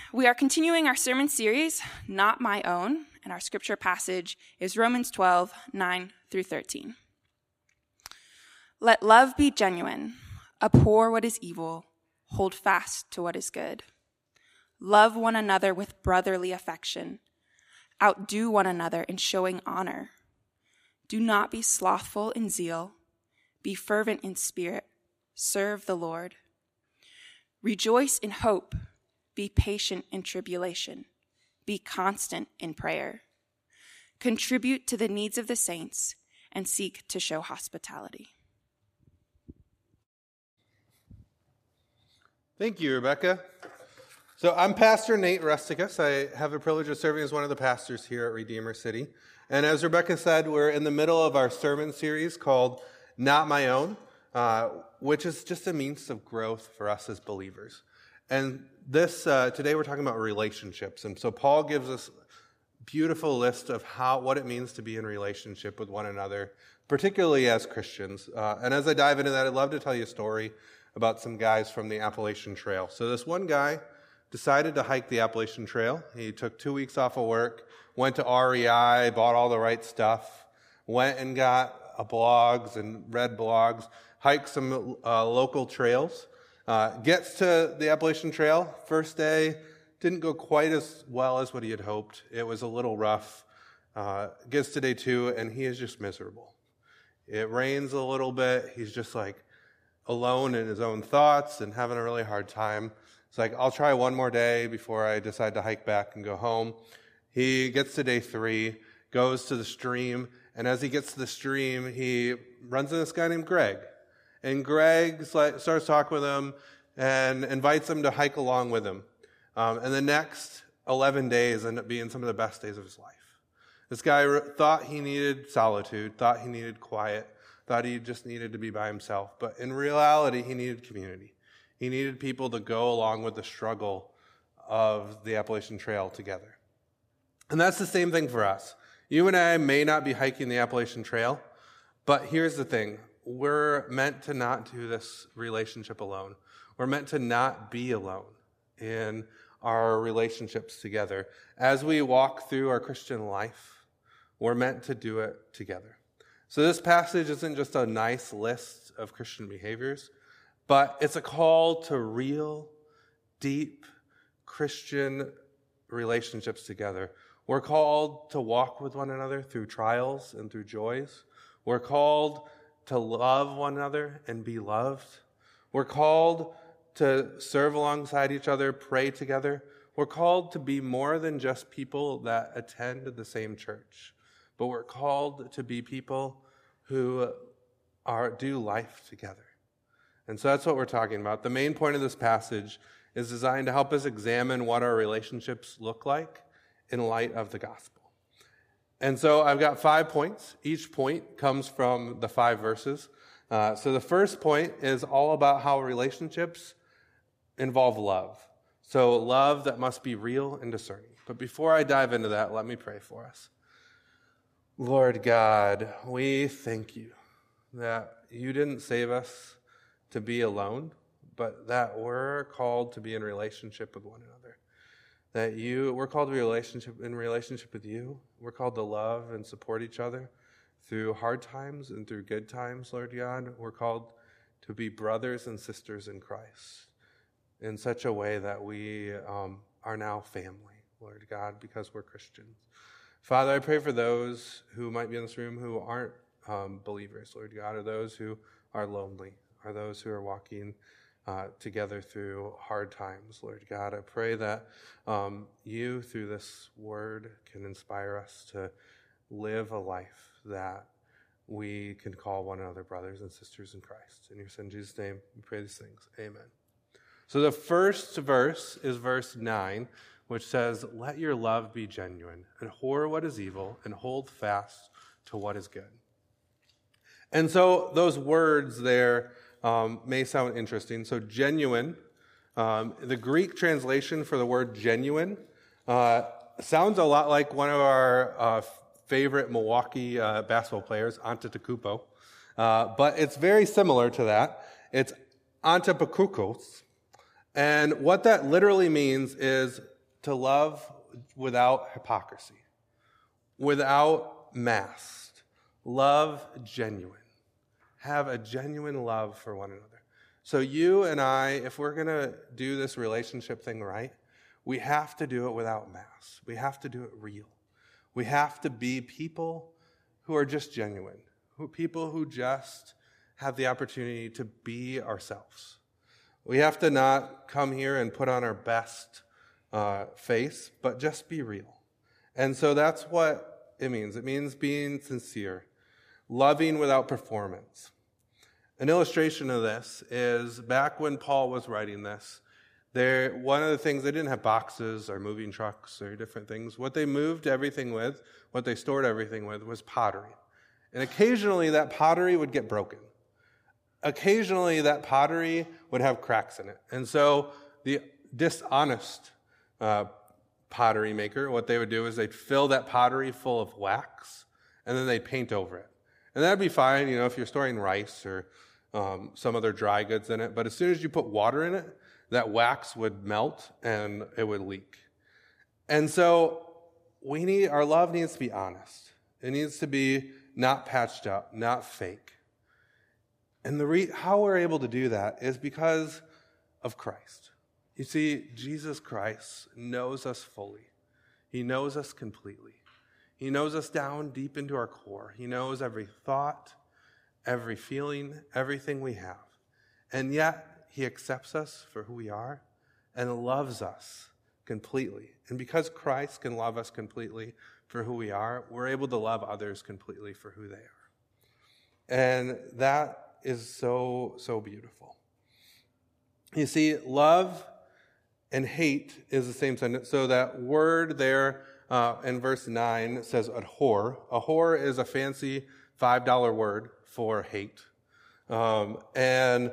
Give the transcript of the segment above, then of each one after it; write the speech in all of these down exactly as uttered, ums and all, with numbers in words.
We are continuing our sermon series, Not My Own, and our scripture passage is Romans twelve, nine through thirteen. Let love be genuine, abhor what is evil, hold fast to what is good. Love one another with brotherly affection. Outdo one another in showing honor. Do not be slothful in zeal. Be fervent in spirit. Serve the Lord. Rejoice in hope. Be patient in tribulation. Be constant in prayer. Contribute to the needs of the saints and seek to show hospitality. Thank you, Rebecca. So I'm Pastor Nate Rusticus. I have the privilege of serving as one of the pastors here at Redeemer City. And as Rebecca said, we're in the middle of our sermon series called Not My Own, uh, which is just a means of growth for us as believers. And this uh, today we're talking about relationships. And so Paul gives us a beautiful list of how what it means to be in relationship with one another, particularly as Christians. Uh, and as I dive into that, I'd love to tell you a story about some guys from the Appalachian Trail. So this one guy decided to hike the Appalachian Trail. He took two weeks off of work, went to R E I, bought all the right stuff, went and got uh, blogs and read blogs, hiked some uh, local trails, uh, gets to the Appalachian Trail. First day didn't go quite as well as what he had hoped. It was a little rough. Uh, gets to day two, and he is just miserable. It rains a little bit. He's just like alone in his own thoughts and having a really hard time. It's like, I'll try one more day before I decide to hike back and go home. He gets to day three, goes to the stream, and as he gets to the stream, he runs into this guy named Greg. And Greg starts talking with him and invites him to hike along with him. Um, and the next eleven days end up being some of the best days of his life. This guy thought he needed solitude, thought he needed quiet, thought he just needed to be by himself. But in reality, he needed community. He needed people to go along with the struggle of the Appalachian Trail together. And that's the same thing for us. You and I may not be hiking the Appalachian Trail, but here's the thing. We're meant to not do this relationship alone. We're meant to not be alone in our relationships together. As we walk through our Christian life, we're meant to do it together. So this passage isn't just a nice list of Christian behaviors, but it's a call to real, deep Christian relationships together. We're called to walk with one another through trials and through joys. We're called to love one another and be loved. We're called to serve alongside each other, pray together. We're called to be more than just people that attend the same church, but we're called to be people who are do life together. And so that's what we're talking about. The main point of this passage is designed to help us examine what our relationships look like in light of the gospel. And so I've got five points. Each point comes from the five verses. Uh, so the first point is all about how relationships involve love. So love that must be real and discerning. But before I dive into that, let me pray for us. Lord God, we thank you that you didn't save us to be alone, but that we're called to be in relationship with one another. That you, we're called to be relationship in relationship with you. We're called to love and support each other through hard times and through good times, Lord God. We're called to be brothers and sisters in Christ in such a way that we um, are now family, Lord God, because we're Christians. Father, I pray for those who might be in this room who aren't um, believers, Lord God, or those who are lonely, are those who are walking uh, together through hard times, Lord God. I pray that um, you, through this word, can inspire us to live a life that we can call one another brothers and sisters in Christ. In your Son, Jesus' name, we pray these things. Amen. So the first verse is verse nine, which says, "Let your love be genuine, abhor what is evil, and hold fast to what is good." And so those words there um, may sound interesting. So genuine, um, the Greek translation for the word genuine uh, sounds a lot like one of our uh, favorite Milwaukee uh, basketball players, Antetokounmpo. Uh, but it's very similar to that. It's Antipakukos. And what that literally means is to love without hypocrisy, without masked, love genuine. Have a genuine love for one another. So you and I, if we're going to do this relationship thing right, we have to do it without masks. We have to do it real. We have to be people who are just genuine, who people who just have the opportunity to be ourselves. We have to not come here and put on our best uh, face, but just be real. And so that's what it means. It means being sincere, loving without performance. An illustration of this is back when Paul was writing this, there, one of the things, they didn't have boxes or moving trucks or different things. What they moved everything with, what they stored everything with, was pottery. And occasionally that pottery would get broken. Occasionally that pottery would have cracks in it. And so the dishonest uh, pottery maker, what they would do is they'd fill that pottery full of wax, and then they'd paint over it. And that'd be fine, you know, if you're storing rice or um, some other dry goods in it. But as soon as you put water in it, that wax would melt and it would leak. And so we need, our love needs to be honest. It needs to be not patched up, not fake. And the re- how we're able to do that is because of Christ. You see, Jesus Christ knows us fully. He knows us completely. He knows us down deep into our core. He knows every thought, every feeling, everything we have. And yet, he accepts us for who we are and loves us completely. And because Christ can love us completely for who we are, we're able to love others completely for who they are. And that is so, so beautiful. You see, love and hate is the same sentence. So that word there uh, in verse nine says abhor. Abhor is a fancy five dollar word for hate. Um, and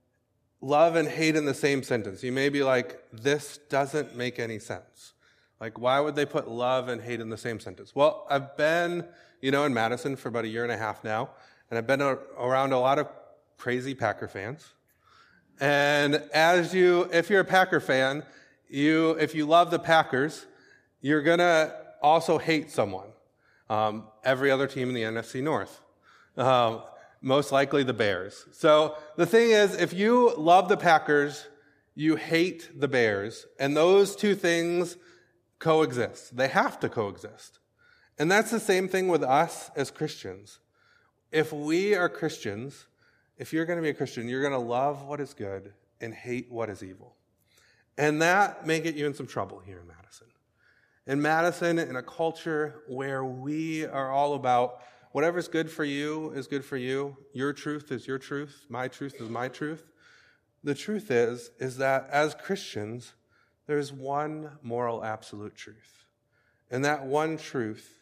love and hate in the same sentence. You may be like, this doesn't make any sense. Like, why would they put love and hate in the same sentence? Well, I've been, you know, in Madison for about a year and a half now, and I've been a- around a lot of crazy Packer fans. And as you, if you're a Packer fan, you, if you love the Packers, you're gonna also hate someone. Um, every other team in the N F C North. Um, most likely the Bears. So the thing is, if you love the Packers, you hate the Bears, and those two things coexist. They have to coexist. And that's the same thing with us as Christians. If we are Christians, if you're going to be a Christian, you're going to love what is good and hate what is evil. And that may get you in some trouble here in Madison. In Madison, in a culture where we are all about whatever's good for you is good for you, your truth is your truth, my truth is my truth. The truth is, is that as Christians, there's one moral absolute truth. And that one truth,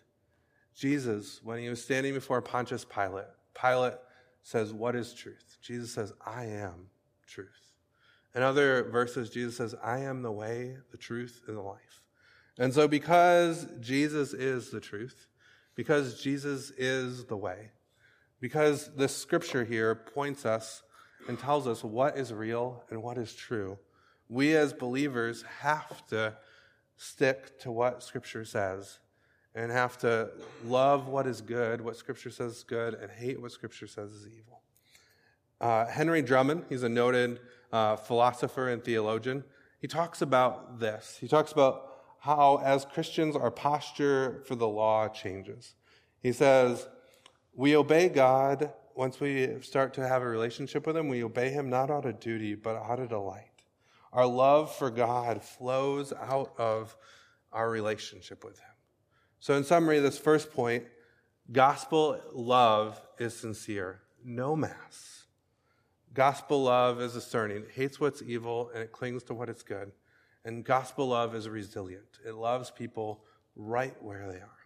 Jesus, when he was standing before Pontius Pilate, Pilate says, what is truth? Jesus says, I am truth. In other verses, Jesus says, I am the way, the truth, and the life. And so because Jesus is the truth, because Jesus is the way, because the scripture here points us and tells us what is real and what is true, we as believers have to stick to what scripture says and have to love what is good, what scripture says is good, and hate what scripture says is evil. Uh, Henry Drummond, he's a noted uh, philosopher and theologian. He talks about this. He talks about how, as Christians, our posture for the law changes. He says, we obey God once we start to have a relationship with him. We obey him not out of duty, but out of delight. Our love for God flows out of our relationship with him. So in summary, this first point, gospel love is sincere, no mass. Gospel love is discerning. It hates what's evil and it clings to what is good. And gospel love is resilient. It loves people right where they are.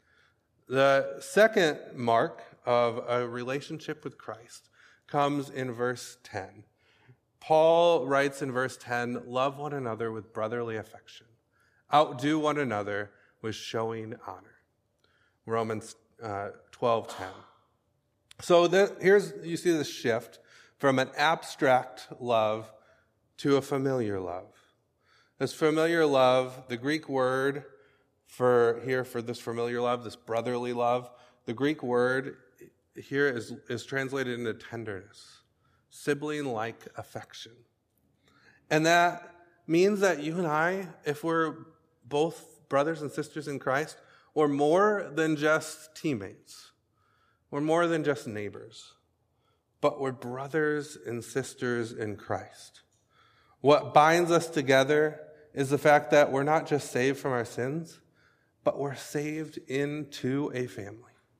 The second mark of a relationship with Christ comes in verse ten. Paul writes in verse ten, love one another with brotherly affection. Outdo one another with showing honor. Romans uh, twelve ten. So the, here's, you see this shift from an abstract love to a familiar love. This familiar love, the Greek word for here for this familiar love, this brotherly love, the Greek word here is, is translated into tenderness, sibling-like affection. And that means that you and I, if we're both brothers and sisters in Christ, we're more than just teammates. We're more than just neighbors. But we're brothers and sisters in Christ. What binds us together is the fact that we're not just saved from our sins, but we're saved into a family.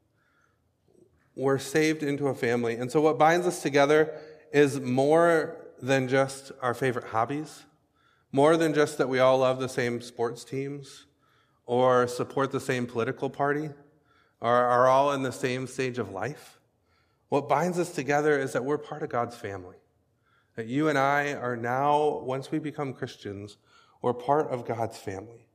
We're saved into a family. And so what binds us together is more than just our favorite hobbies, more than just that we all love the same sports teams or support the same political party or are all in the same stage of life. What binds us together is that we're part of God's family. That you and I are now, once we become Christians, we're part of God's family.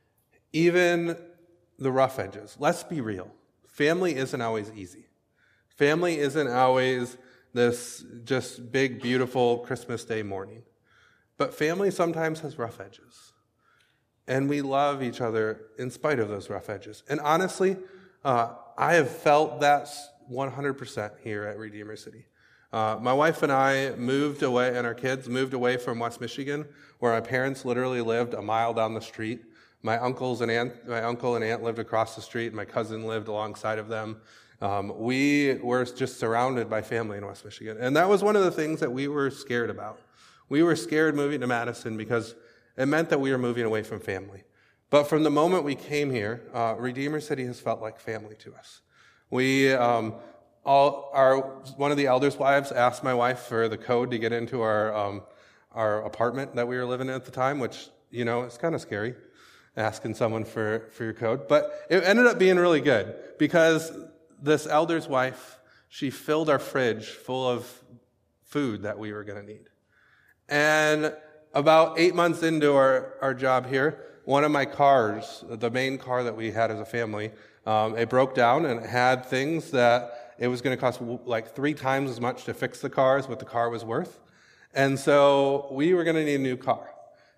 Even the rough edges. Let's be real. Family isn't always easy. Family isn't always this just big, beautiful Christmas Day morning. But family sometimes has rough edges. And we love each other in spite of those rough edges. And honestly, uh, I have felt that one hundred percent here at Redeemer City. Uh, my wife and I moved away, and our kids moved away from West Michigan, where our parents literally lived a mile down the street. My uncles and aunt, my uncle and aunt lived across the street. My cousin lived alongside of them. Um, we were just surrounded by family in West Michigan. And that was one of the things that we were scared about. We were scared moving to Madison because it meant that we were moving away from family. But from the moment we came here, uh, Redeemer City has felt like family to us. We, um, all our, one of the elders' wives asked my wife for the code to get into our, um, our apartment that we were living in at the time, which, you know, it's kind of scary, asking someone for, for your code. But it ended up being really good because this elder's wife, she filled our fridge full of food that we were going to need. And about eight months into our, our job here, one of my cars, the main car that we had as a family, um, it broke down and it had things that it was going to cost like three times as much to fix the car as what the car was worth. And so we were going to need a new car.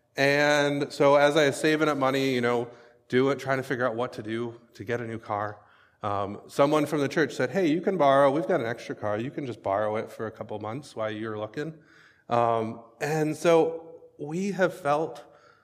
And so as I was saving up money, you know, do it, trying to figure out what to do to get a new car, um, someone from the church said, hey, you can borrow, we've got an extra car, you can just borrow it for a couple months while you're looking. Um, and so we have felt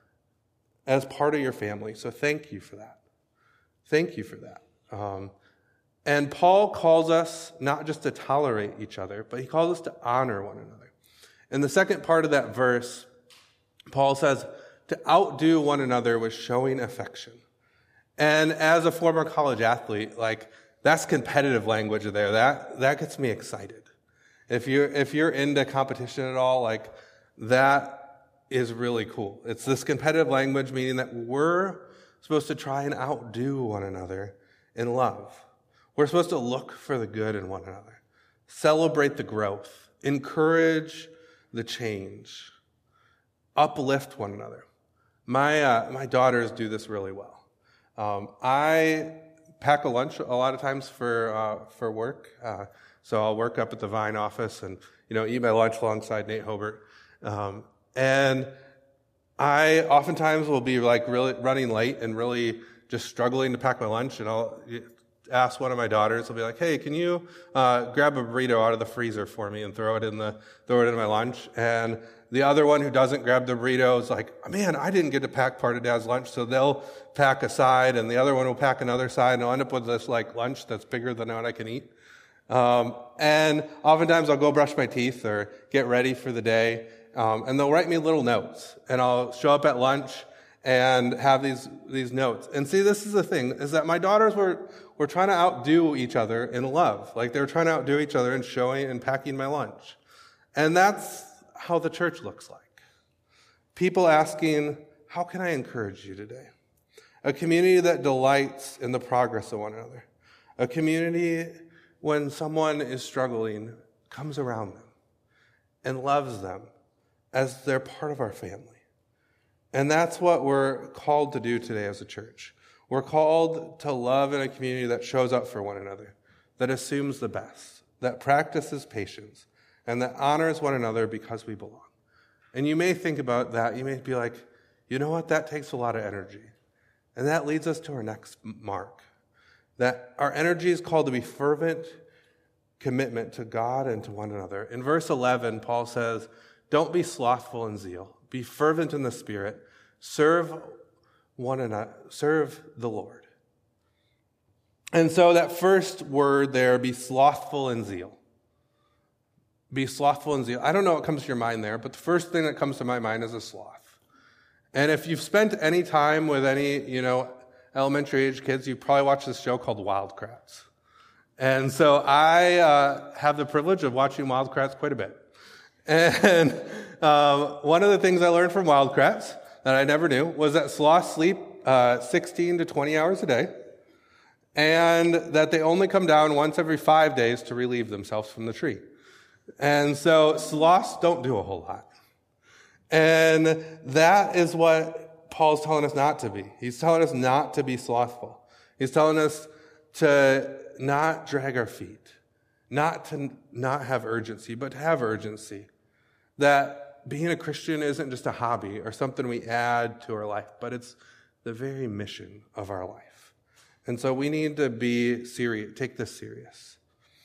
as part of your family. So thank you for that. Thank you for that. Um, and Paul calls us not just to tolerate each other, but he calls us to honor one another. In the second part of that verse, Paul says to outdo one another with showing affection. And as a former college athlete, like that's competitive language there. That that gets me excited. If you're if you're into competition at all, like that is really cool. It's this competitive language, meaning that we're supposed to try and outdo one another in love. We're supposed to look for the good in one another, celebrate the growth, encourage the change, uplift one another. My uh, my daughters do this really well. Um, I pack a lunch a lot of times for uh, for work, uh, so I'll work up at the Vine office and you know eat my lunch alongside Nate Hobart. Um, and I oftentimes will be like really running late and really just struggling to pack my lunch, and I'll ask one of my daughters. I'll be like, "Hey, can you uh, grab a burrito out of the freezer for me and throw it in the throw it in my lunch?" And the other one who doesn't grab the burrito is like, "Man, I didn't get to pack part of Dad's lunch," so they'll pack a side, and the other one will pack another side, and I'll end up with this like lunch that's bigger than what I can eat. Um, and oftentimes I'll go brush my teeth or get ready for the day. Um, and they'll write me little notes, and I'll show up at lunch and have these these notes. And see, this is the thing, is that my daughters were, were trying to outdo each other in love. Like, they were trying to outdo each other in showing and packing my lunch. And that's how the church looks like. People asking, how can I encourage you today? A community that delights in the progress of one another. A community, when someone is struggling, comes around them and loves them as they're part of our family. And that's what we're called to do today as a church. We're called to love in a community that shows up for one another, that assumes the best, that practices patience, and that honors one another because we belong. And you may think about that. You may be like, You know what? That takes a lot of energy. And that leads us to our next mark, that our energy is called to be fervent commitment to God and to one another. In verse eleven, Paul says, don't be slothful in zeal. Be fervent in the Spirit. Serve one another. Serve the Lord. And so that first word there, be slothful in zeal. Be slothful in zeal. I don't know what comes to your mind there, but the first thing that comes to my mind is a sloth. And if you've spent any time with any, you know, elementary age kids, you've probably watched this show called Wild Kratts. And so I uh, have the privilege of watching Wild Kratts quite a bit. And um, one of the things I learned from Wild Kratts that I never knew was that sloths sleep uh, sixteen to twenty hours a day, and that they only come down once every five days to relieve themselves from the tree. And so sloths don't do a whole lot. And that is what Paul's telling us not to be. He's telling us not to be slothful. He's telling us to not drag our feet, not to not have urgency, but to have urgency. That being a Christian isn't just a hobby or something we add to our life, but it's the very mission of our life. And so we need to be serious, take this serious.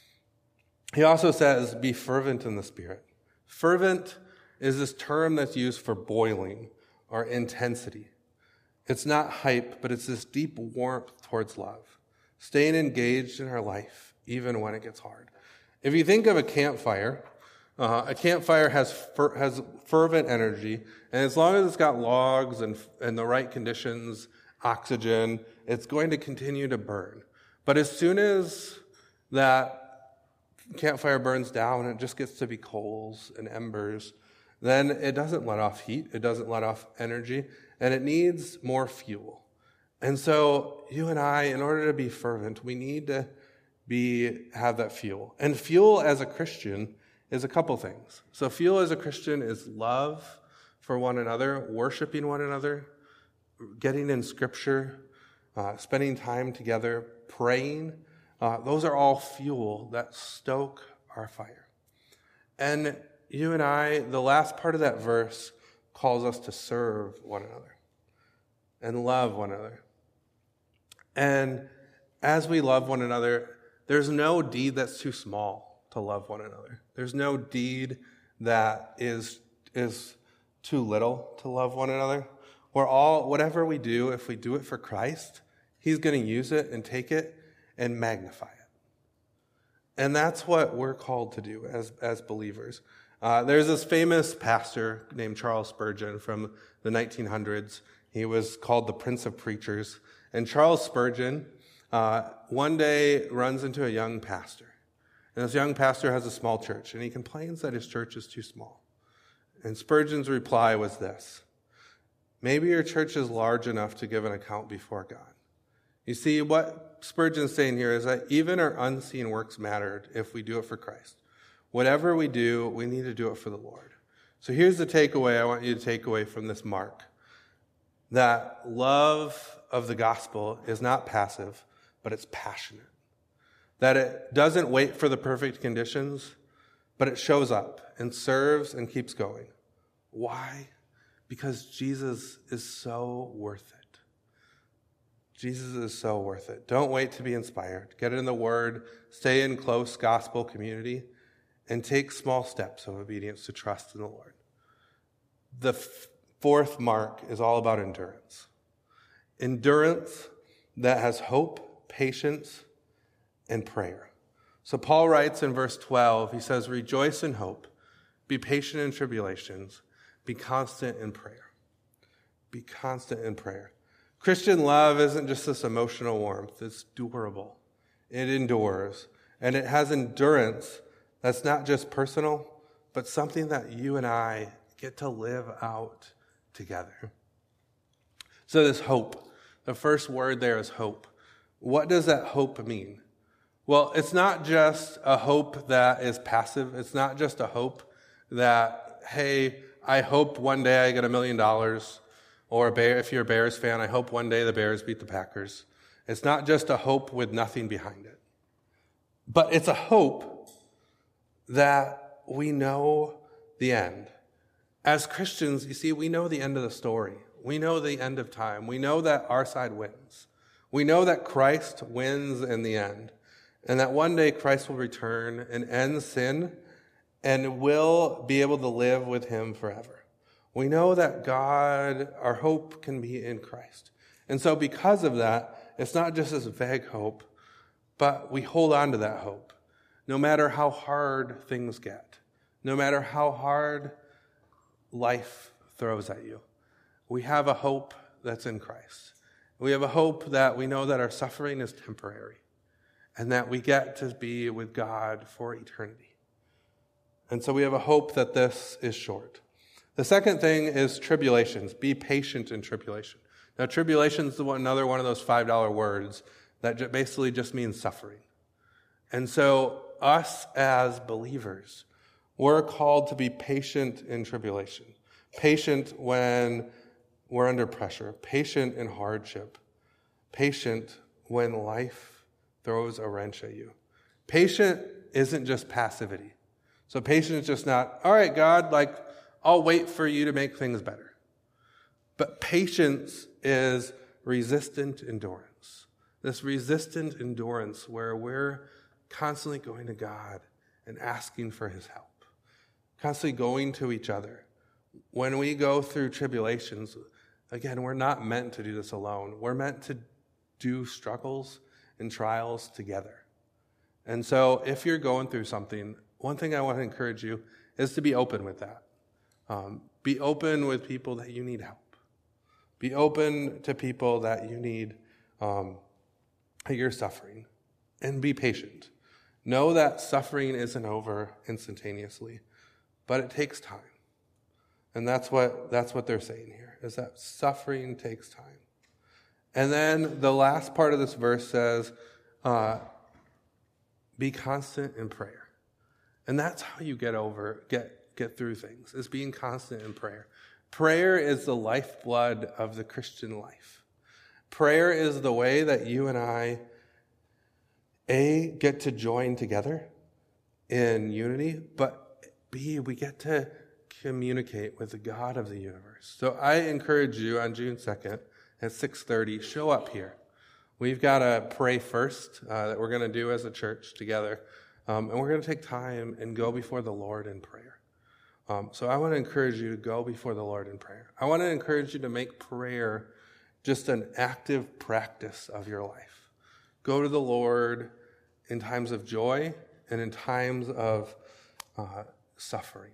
He also says, be fervent in the Spirit. Fervent is this term that's used for boiling or intensity. It's not hype, but it's this deep warmth towards love, staying engaged in our life, even when it gets hard. If you think of a campfire, uh, a campfire has fer- has fervent energy, and as long as it's got logs and, and the right conditions, oxygen, it's going to continue to burn. But as soon as that campfire burns down and it just gets to be coals and embers, then it doesn't let off heat, it doesn't let off energy, and it needs more fuel. And so you and I, in order to be fervent, we need to be have that fuel. And fuel as a Christian is a couple things. So fuel as a Christian is love for one another, worshiping one another, getting in Scripture, uh, spending time together, praying. Uh, those are all fuel that stoke our fire. And you and I, the last part of that verse calls us to serve one another and love one another. And as we love one another, there's no deed that's too small to love one another. There's no deed that is is too little to love one another. We're all, whatever we do, if we do it for Christ, He's going to use it and take it and magnify it. And that's what we're called to do as, as believers. Uh, there's this famous pastor named Charles Spurgeon from the nineteen hundreds. He was called the Prince of Preachers. And Charles Spurgeon uh, one day runs into a young pastor. And this young pastor has a small church, and he complains that his church is too small. And Spurgeon's reply was this: maybe your church is large enough to give an account before God. You see, what Spurgeon's saying here is that even our unseen works mattered if we do it for Christ. Whatever we do, we need to do it for the Lord. So here's the takeaway I want you to take away from this mark. That love of the gospel is not passive, but it's passionate. That it doesn't wait for the perfect conditions, but it shows up and serves and keeps going. Why? Because Jesus is so worth it. Jesus is so worth it. Don't wait to be inspired. Get in the Word, stay in close gospel community, and take small steps of obedience to trust in the Lord. The f- fourth mark is all about endurance. Endurance that has hope, patience, and prayer. So Paul writes in verse twelve, he says, rejoice in hope, be patient in tribulations, be constant in prayer. Be constant in prayer. Christian love isn't just this emotional warmth. It's durable. It endures. And it has endurance that's not just personal, but something that you and I get to live out together. So this hope, the first word there is hope. What does that hope mean? Well, it's not just a hope that is passive. It's not just a hope that, hey, I hope one day I get a million dollars. Or a Bear, if you're a Bears fan, I hope one day the Bears beat the Packers. It's not just a hope with nothing behind it. But it's a hope that we know the end. As Christians, you see, we know the end of the story. We know the end of time. We know that our side wins. We know that Christ wins in the end, and that one day Christ will return and end sin and will be able to live with him forever. We know that God, our hope can be in Christ. And so because of that, it's not just this vague hope, but we hold on to that hope, no matter how hard things get, no matter how hard life throws at you. We have a hope that's in Christ. We have a hope that we know that our suffering is temporary and that we get to be with God for eternity. And so we have a hope that this is short. The second thing is tribulations. Be patient in tribulation. Now, tribulation is another one of those five dollar words that basically just means suffering. And so us as believers, we're called to be patient in tribulation. Patient when we're under pressure. Patient in hardship. Patient when life throws a wrench at you. Patient isn't just passivity. So patient is just not, all right, God, like, I'll wait for you to make things better. But patience is resistant endurance. This resistant endurance where we're constantly going to God and asking for his help. Constantly going to each other. When we go through tribulations, again, we're not meant to do this alone. We're meant to do struggles and trials together. And so if you're going through something, one thing I want to encourage you is to be open with that. Um, be open with people that you need help. Be open to people that you need, um, that you're suffering. And be patient. Know that suffering isn't over instantaneously, but it takes time. And that's what that's what they're saying here, is that suffering takes time. And then the last part of this verse says, uh, be constant in prayer. And that's how you get over, get, get through things, is being constant in prayer. Prayer is the lifeblood of the Christian life. Prayer is the way that you and I, A, get to join together in unity, but B, we get to communicate with the God of the universe. So I encourage you on June second at six thirty, show up here. We've got to pray first uh, that we're going to do as a church together. Um, and we're going to take time and go before the Lord in prayer. Um, so I want to encourage you to go before the Lord in prayer. I want to encourage you to make prayer just an active practice of your life. Go to the Lord in times of joy and in times of uh, suffering.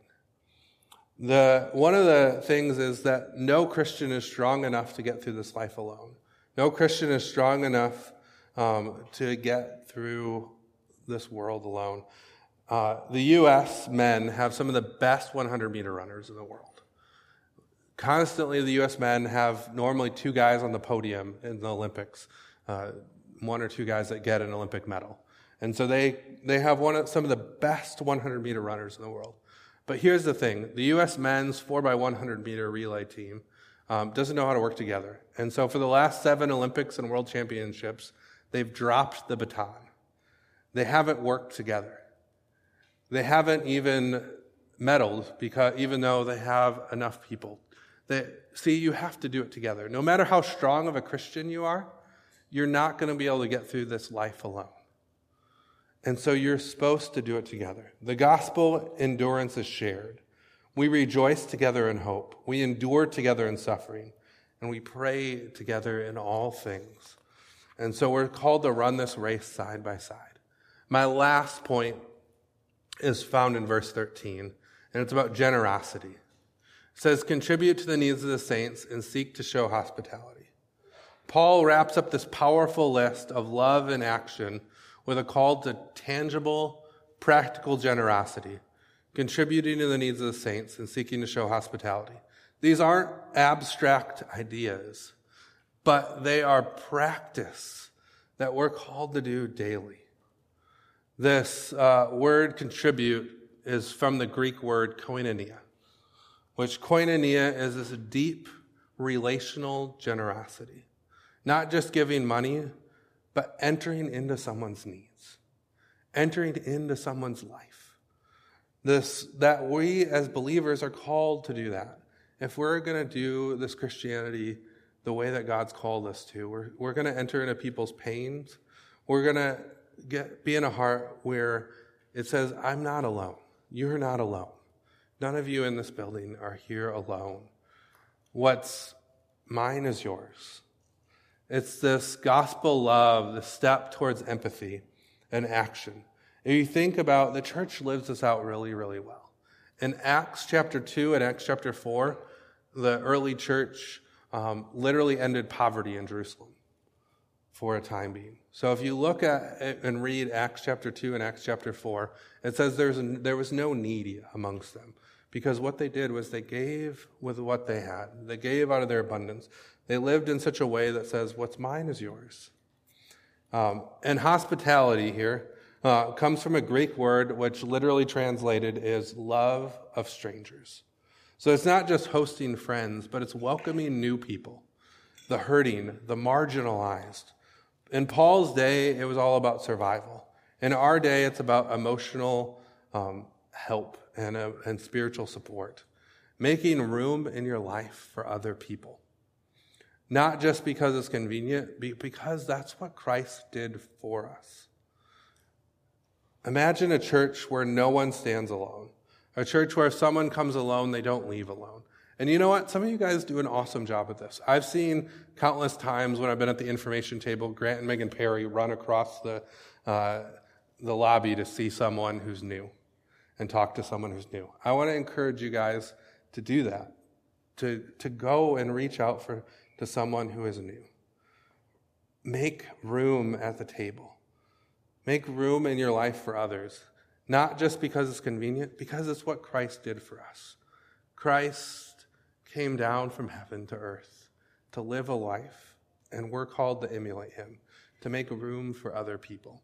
The one of the things is that no Christian is strong enough to get through this life alone. No Christian is strong enough um, to get through this world alone. Uh, the U S men have some of the best hundred meter runners in the world. Constantly, the U S men have normally two guys on the podium in the Olympics, uh, one or two guys that get an Olympic medal. And so they, they have one of, some of the best hundred meter runners in the world. But here's the thing. The U S men's four by one hundred meter relay team um, doesn't know how to work together. And so for the last seven Olympics and World Championships, they've dropped the baton. They haven't worked together. They haven't even medaled, because even though they have enough people. They, see, you have to do it together. No matter how strong of a Christian you are, you're not going to be able to get through this life alone. And so you're supposed to do it together. The gospel endurance is shared. We rejoice together in hope. We endure together in suffering. And we pray together in all things. And so we're called to run this race side by side. My last point is found in verse thirteen, and it's about generosity. It says, contribute to the needs of the saints and seek to show hospitality. Paul wraps up this powerful list of love and action with a call to tangible, practical generosity, contributing to the needs of the saints and seeking to show hospitality. These aren't abstract ideas, but they are practice that we're called to do daily. This uh, word contribute is from the Greek word koinonia, which koinonia is this deep relational generosity. Not just giving money, but entering into someone's needs, entering into someone's life. This, that we as believers are called to do that. if we're going to do this Christianity the way that God's called us to, we're, we're going to enter into people's pains. We're going to get be in a heart where it says, I'm not alone. You're not alone. None of you in this building are here alone. What's mine is yours. It's this gospel love, the step towards empathy and action. If you think about, the church lives this out really, really well. In Acts chapter two and Acts chapter four, the early church um, literally ended poverty in Jerusalem for a time being. So if you look at it and read Acts chapter two and Acts chapter four, it says there's a, there was no needy amongst them, because what they did was they gave with what they had. They gave out of their abundance. They lived in such a way that says, what's mine is yours. Um, and hospitality here uh, comes from a Greek word which literally translated is love of strangers. So it's not just hosting friends, but it's welcoming new people, the hurting, the marginalized. In Paul's day, it was all about survival. In our day, it's about emotional um, help and, uh, and spiritual support. Making room in your life for other people. Not just because it's convenient, because that's what Christ did for us. Imagine a church where no one stands alone. A church where if someone comes alone, they don't leave alone. And you know what? Some of you guys do an awesome job at this. I've seen countless times when I've been at the information table, Grant and Megan Perry run across the uh, the lobby to see someone who's new and talk to someone who's new. I want to encourage you guys to do that, to, to go and reach out for to someone who is new. Make room at the table. Make room in your life for others, not just because it's convenient, because it's what Christ did for us. Christ came down from heaven to earth to live a life, and we're called to emulate him, to make room for other people.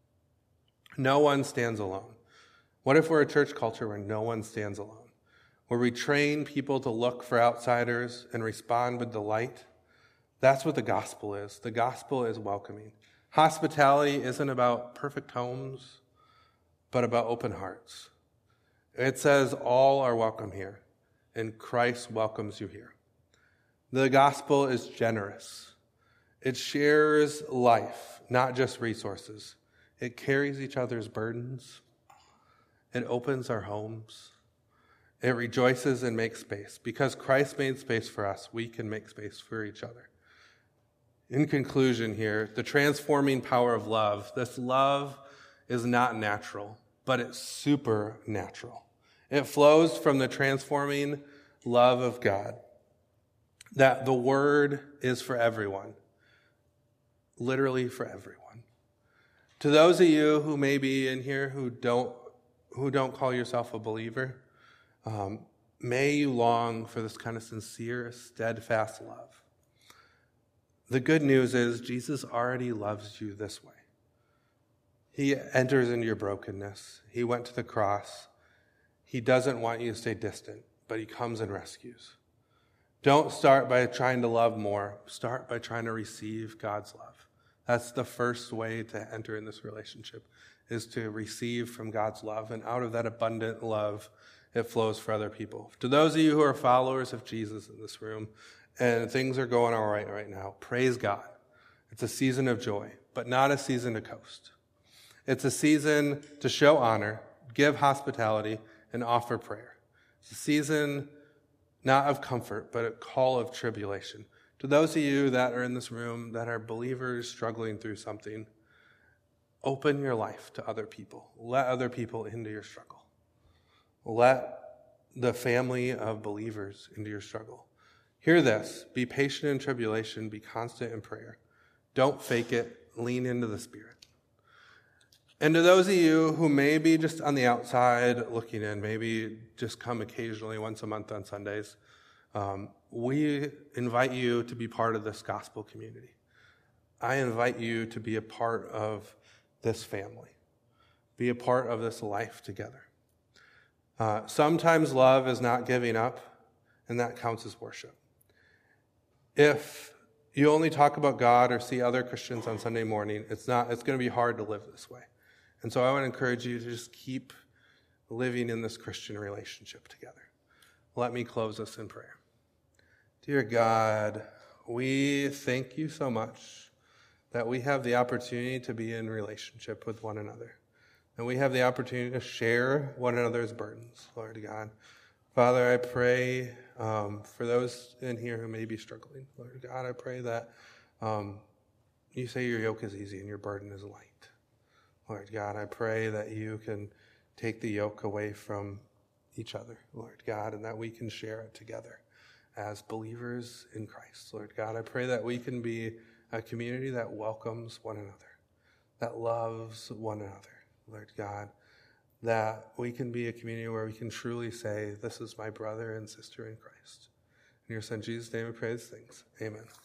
No one stands alone. What if we're a church culture where no one stands alone? Where we train people to look for outsiders and respond with delight? That's what the gospel is. The gospel is welcoming. Hospitality isn't about perfect homes, but about open hearts. It says all are welcome here, and Christ welcomes you here. The gospel is generous. It shares life, not just resources. It carries each other's burdens. It opens our homes. It rejoices and makes space. Because Christ made space for us, we can make space for each other. In conclusion here, the transforming power of love. This love is not natural, but it's supernatural. It flows from the transforming love of God. That the word is for everyone. Literally for everyone. To those of you who may be in here who don't who don't call yourself a believer, um, may you long for this kind of sincere, steadfast love. The good news is Jesus already loves you this way. He enters into your brokenness. He went to the cross. He doesn't want you to stay distant, but he comes and rescues. Don't start by trying to love more. Start by trying to receive God's love. That's the first way to enter in this relationship, is to receive from God's love. And out of that abundant love, it flows for other people. To those of you who are followers of Jesus in this room, and things are going all right right now, praise God. It's a season of joy, but not a season to coast. It's a season to show honor, give hospitality, and offer prayer. It's a season not of comfort, but a call of tribulation. To those of you that are in this room that are believers struggling through something, open your life to other people. Let other people into your struggle. Let the family of believers into your struggle. Hear this. Be patient in tribulation. Be constant in prayer. Don't fake it. Lean into the Spirit. And to those of you who may be just on the outside looking in, maybe just come occasionally once a month on Sundays, um, we invite you to be part of this gospel community. I invite you to be a part of this family. Be a part of this life together. Uh, sometimes love is not giving up, and that counts as worship. If you only talk about God or see other Christians on Sunday morning, it's not. It's going to be hard to live this way. And so I want to encourage you to just keep living in this Christian relationship together. Let me close us in prayer. Dear God, we thank you so much that we have the opportunity to be in relationship with one another. And we have the opportunity to share one another's burdens, Lord God. Father, I pray um, for those in here who may be struggling. Lord God, I pray that um, you say your yoke is easy and your burden is light. Lord God, I pray that you can take the yoke away from each other, Lord God, and that we can share it together as believers in Christ. Lord God, I pray that we can be a community that welcomes one another, that loves one another, Lord God, that we can be a community where we can truly say, this is my brother and sister in Christ. In your son Jesus' name we pray these things. Amen.